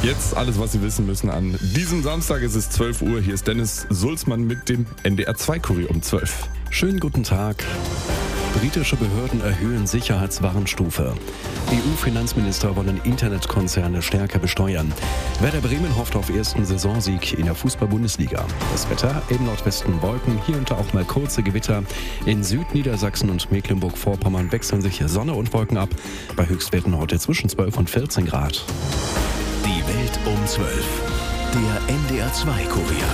Jetzt alles, was Sie wissen müssen an diesem Samstag. Es ist 12 Uhr. Hier ist Dennis Sulzmann mit dem NDR2-Kurier um 12. Schönen guten Tag. Britische Behörden erhöhen Sicherheitswarnstufe. EU-Finanzminister wollen Internetkonzerne stärker besteuern. Werder Bremen hofft auf ersten Saisonsieg in der Fußball-Bundesliga. Das Wetter: im Nordwesten Wolken, hier und da auch mal kurze Gewitter. In Südniedersachsen und Mecklenburg-Vorpommern wechseln sich Sonne und Wolken ab. Bei Höchstwerten heute zwischen 12 und 14 Grad. Die Welt um 12. Der NDR2-Kurier.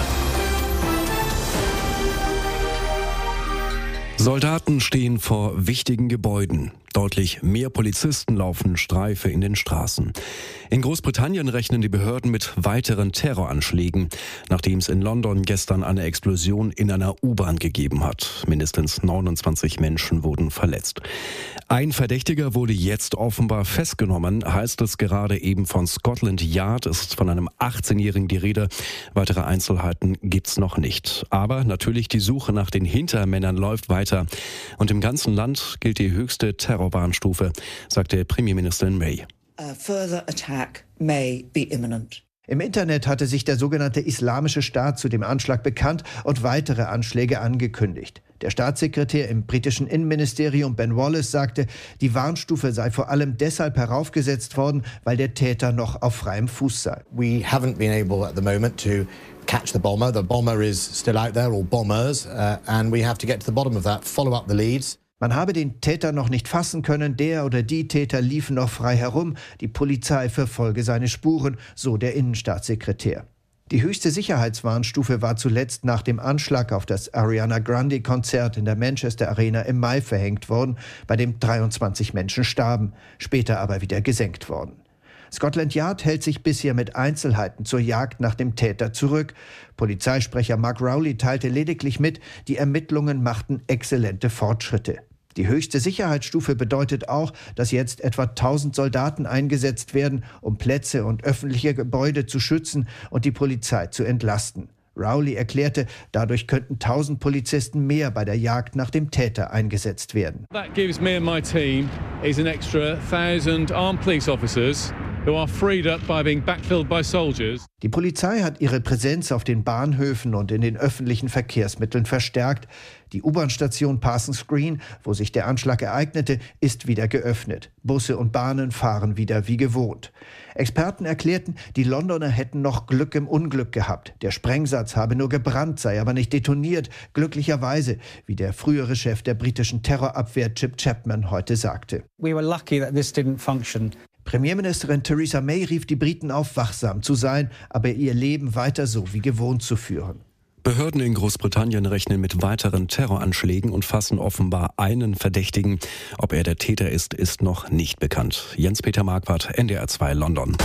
Soldaten stehen vor wichtigen Gebäuden. Deutlich mehr Polizisten laufen Streife in den Straßen. In Großbritannien rechnen die Behörden mit weiteren Terroranschlägen, nachdem es in London gestern eine Explosion in einer U-Bahn gegeben hat. Mindestens 29 Menschen wurden verletzt. Ein Verdächtiger wurde jetzt offenbar festgenommen, heißt es gerade eben von Scotland Yard. Es ist von einem 18-Jährigen die Rede. Weitere Einzelheiten gibt's noch nicht. Aber natürlich die Suche nach den Hintermännern läuft weiter. Und im ganzen Land gilt die höchste Terrorwarnstufe, sagte Premierministerin May. A further attack may be imminent. Im Internet hatte sich der sogenannte Islamische Staat zu dem Anschlag bekannt und weitere Anschläge angekündigt. Der Staatssekretär im britischen Innenministerium Ben Wallace sagte, die Warnstufe sei vor allem deshalb heraufgesetzt worden, weil der Täter noch auf freiem Fuß sei. We haven't been able at the moment to catch the bomber. The bomber is still out there, or bombers, and we have to get to the bottom of that, follow up the leads. Man habe den Täter noch nicht fassen können, der oder die Täter liefen noch frei herum, die Polizei verfolge seine Spuren, so der Innenstaatssekretär. Die höchste Sicherheitswarnstufe war zuletzt nach dem Anschlag auf das Ariana Grande-Konzert in der Manchester Arena im Mai verhängt worden, bei dem 23 Menschen starben, später aber wieder gesenkt worden. Scotland Yard hält sich bisher mit Einzelheiten zur Jagd nach dem Täter zurück. Polizeisprecher Mark Rowley teilte lediglich mit, die Ermittlungen machten exzellente Fortschritte. Die höchste Sicherheitsstufe bedeutet auch, dass jetzt etwa 1000 Soldaten eingesetzt werden, um Plätze und öffentliche Gebäude zu schützen und die Polizei zu entlasten. Rowley erklärte, dadurch könnten 1000 Polizisten mehr bei der Jagd nach dem Täter eingesetzt werden. That gives me and my team is an extra 1000 armed police officers who are freed up by being backfilled by soldiers. Die Polizei hat ihre Präsenz auf den Bahnhöfen und in den öffentlichen Verkehrsmitteln verstärkt. Die U-Bahn-Station Parsons Green, wo sich der Anschlag ereignete, ist wieder geöffnet. Busse und Bahnen fahren wieder wie gewohnt. Experten erklärten, die Londoner hätten noch Glück im Unglück gehabt. Der Sprengsatz habe nur gebrannt, sei aber nicht detoniert. Glücklicherweise, wie der frühere Chef der britischen Terrorabwehr Chip Chapman heute sagte. We were lucky that this didn't function. Premierministerin Theresa May rief die Briten auf, wachsam zu sein, aber ihr Leben weiter so wie gewohnt zu führen. Behörden in Großbritannien rechnen mit weiteren Terroranschlägen und fassen offenbar einen Verdächtigen. Ob er der Täter ist, ist noch nicht bekannt. Jens-Peter Marquardt, NDR2 London.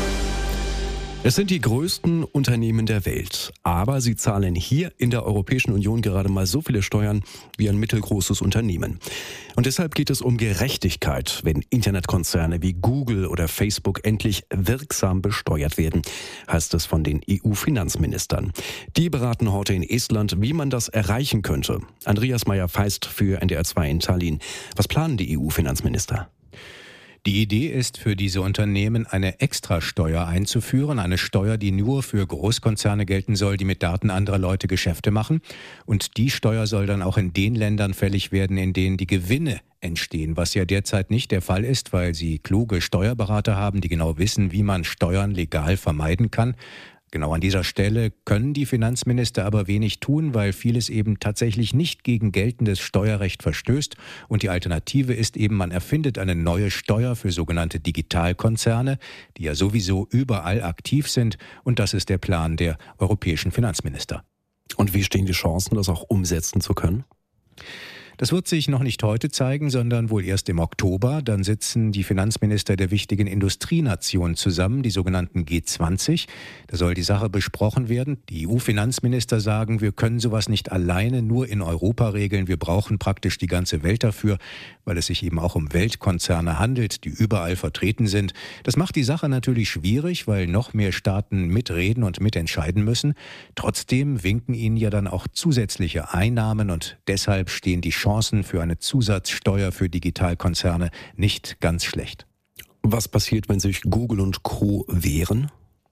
Es sind die größten Unternehmen der Welt, aber sie zahlen hier in der Europäischen Union gerade mal so viele Steuern wie ein mittelgroßes Unternehmen. Und deshalb geht es um Gerechtigkeit, wenn Internetkonzerne wie Google oder Facebook endlich wirksam besteuert werden, heißt es von den EU-Finanzministern. Die beraten heute in Estland, wie man das erreichen könnte. Andreas Meyer-Feist für NDR2 in Tallinn. Was planen die EU-Finanzminister? Die Idee ist, für diese Unternehmen eine Extrasteuer einzuführen, eine Steuer, die nur für Großkonzerne gelten soll, die mit Daten anderer Leute Geschäfte machen. Und die Steuer soll dann auch in den Ländern fällig werden, in denen die Gewinne entstehen, was ja derzeit nicht der Fall ist, weil sie kluge Steuerberater haben, die genau wissen, wie man Steuern legal vermeiden kann. Genau an dieser Stelle können die Finanzminister aber wenig tun, weil vieles eben tatsächlich nicht gegen geltendes Steuerrecht verstößt. Und die Alternative ist eben, man erfindet eine neue Steuer für sogenannte Digitalkonzerne, die ja sowieso überall aktiv sind. Und das ist der Plan der europäischen Finanzminister. Und wie stehen die Chancen, das auch umsetzen zu können? Das wird sich noch nicht heute zeigen, sondern wohl erst im Oktober. Dann sitzen die Finanzminister der wichtigen Industrienationen zusammen, die sogenannten G20. Da soll die Sache besprochen werden. Die EU-Finanzminister sagen, wir können sowas nicht alleine nur in Europa regeln. Wir brauchen praktisch die ganze Welt dafür, weil es sich eben auch um Weltkonzerne handelt, die überall vertreten sind. Das macht die Sache natürlich schwierig, weil noch mehr Staaten mitreden und mitentscheiden müssen. Trotzdem winken ihnen ja dann auch zusätzliche Einnahmen und deshalb stehen die Chancen für eine Zusatzsteuer für Digitalkonzerne nicht ganz schlecht. Was passiert, wenn sich Google und Co. wehren?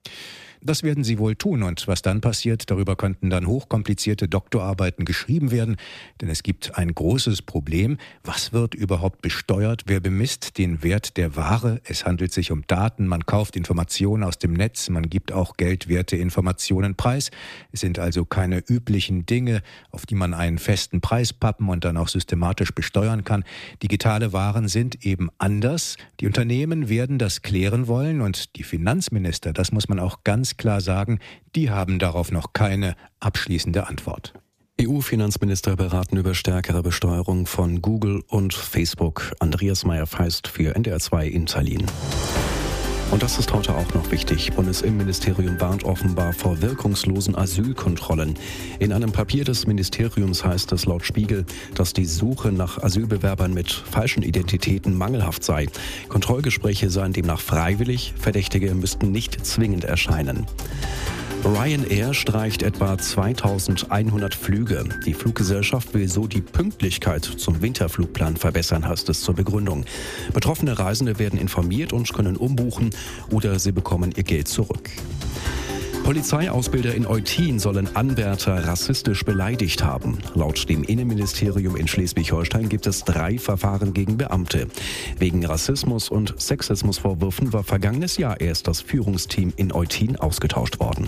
Das werden sie wohl tun. Und was dann passiert, darüber könnten dann hochkomplizierte Doktorarbeiten geschrieben werden. Denn es gibt ein großes Problem. Was wird überhaupt besteuert? Wer bemisst den Wert der Ware? Es handelt sich um Daten. Man kauft Informationen aus dem Netz. Man gibt auch geldwerte Informationen preis. Es sind also keine üblichen Dinge, auf die man einen festen Preis pappen und dann auch systematisch besteuern kann. Digitale Waren sind eben anders. Die Unternehmen werden das klären wollen und die Finanzminister, das muss man auch ganz klar sagen, die haben darauf noch keine abschließende Antwort. EU-Finanzminister beraten über stärkere Besteuerung von Google und Facebook. Andreas Meyer-Feist für NDR 2 in Tallinn. Und das ist heute auch noch wichtig. Bundesinnenministerium warnt offenbar vor wirkungslosen Asylkontrollen. In einem Papier des Ministeriums heißt es laut Spiegel, dass die Suche nach Asylbewerbern mit falschen Identitäten mangelhaft sei. Kontrollgespräche seien demnach freiwillig, Verdächtige müssten nicht zwingend erscheinen. Ryanair streicht etwa 2100 Flüge. Die Fluggesellschaft will so die Pünktlichkeit zum Winterflugplan verbessern, heißt es zur Begründung. Betroffene Reisende werden informiert und können umbuchen oder sie bekommen ihr Geld zurück. Polizeiausbilder in Eutin sollen Anwärter rassistisch beleidigt haben. Laut dem Innenministerium in Schleswig-Holstein gibt es 3 Verfahren gegen Beamte. Wegen Rassismus- und Sexismusvorwürfen war vergangenes Jahr erst das Führungsteam in Eutin ausgetauscht worden.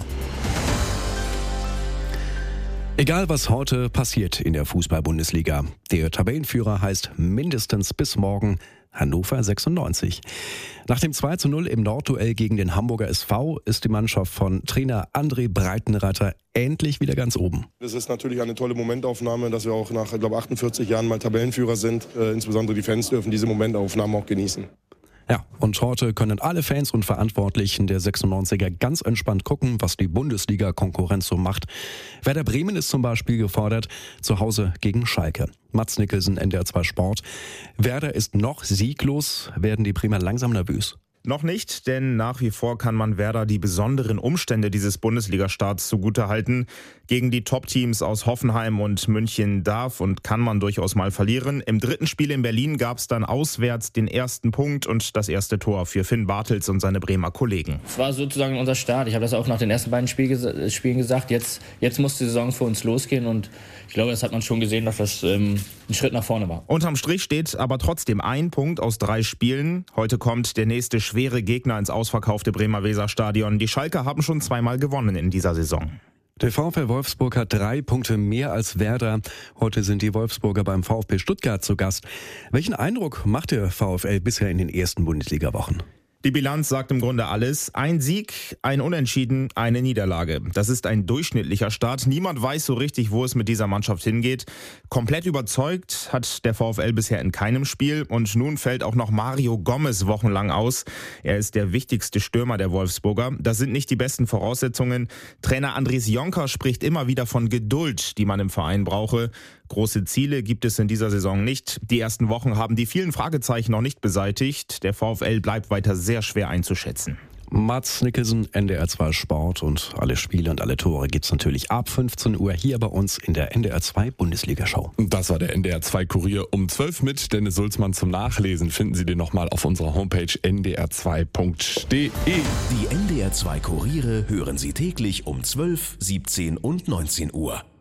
Egal, was heute passiert in der Fußball-Bundesliga. Der Tabellenführer heißt mindestens bis morgen Hannover 96. Nach dem 2:0 im Nordduell gegen den Hamburger SV ist die Mannschaft von Trainer André Breitenreiter endlich wieder ganz oben. Das ist natürlich eine tolle Momentaufnahme, dass wir auch nach, 48 Jahren mal Tabellenführer sind. Insbesondere die Fans dürfen diese Momentaufnahmen auch genießen. Ja, und heute können alle Fans und Verantwortlichen der 96er ganz entspannt gucken, was die Bundesliga-Konkurrenz so macht. Werder Bremen ist zum Beispiel gefordert, zu Hause gegen Schalke. Mats Nicholson, NDR 2 Sport. Werder ist noch sieglos, werden die Bremer langsam nervös. Noch nicht, denn nach wie vor kann man Werder die besonderen Umstände dieses Bundesliga-Starts zugutehalten. Gegen die Top-Teams aus Hoffenheim und München darf und kann man durchaus mal verlieren. Im 3. Spiel in Berlin gab es dann auswärts den ersten Punkt und das erste Tor für Finn Bartels und seine Bremer Kollegen. Es war sozusagen unser Start. Ich habe das auch nach den ersten beiden Spielen gesagt. Jetzt muss die Saison für uns losgehen und ich glaube, das hat man schon gesehen, dass das ein Schritt nach vorne war. Unterm Strich steht aber trotzdem 1 Punkt aus 3 Spielen. Heute kommt der nächste schwere Gegner ins ausverkaufte Bremer Weserstadion. Die Schalker haben schon 2-mal gewonnen in dieser Saison. Der VfL Wolfsburg hat 3 Punkte mehr als Werder. Heute sind die Wolfsburger beim VfB Stuttgart zu Gast. Welchen Eindruck macht der VfL bisher in den ersten Bundesliga-Wochen? Die Bilanz sagt im Grunde alles. 1 Sieg, 1 Unentschieden, 1 Niederlage. Das ist ein durchschnittlicher Start. Niemand weiß so richtig, wo es mit dieser Mannschaft hingeht. Komplett überzeugt hat der VfL bisher in keinem Spiel. Und nun fällt auch noch Mario Gomez wochenlang aus. Er ist der wichtigste Stürmer der Wolfsburger. Das sind nicht die besten Voraussetzungen. Trainer Andries Jonker spricht immer wieder von Geduld, die man im Verein brauche. Große Ziele gibt es in dieser Saison nicht. Die ersten Wochen haben die vielen Fragezeichen noch nicht beseitigt. Der VfL bleibt weiter sehr schwer einzuschätzen. Mats Nicholson, NDR 2 Sport, und alle Spiele und alle Tore gibt's natürlich ab 15 Uhr hier bei uns in der NDR 2 Bundesliga-Show. Das war der NDR 2 Kurier um 12 mit Dennis Sulzmann zum Nachlesen. Finden Sie den nochmal auf unserer Homepage ndr2.de. Die NDR 2 Kuriere hören Sie täglich um 12, 17 und 19 Uhr.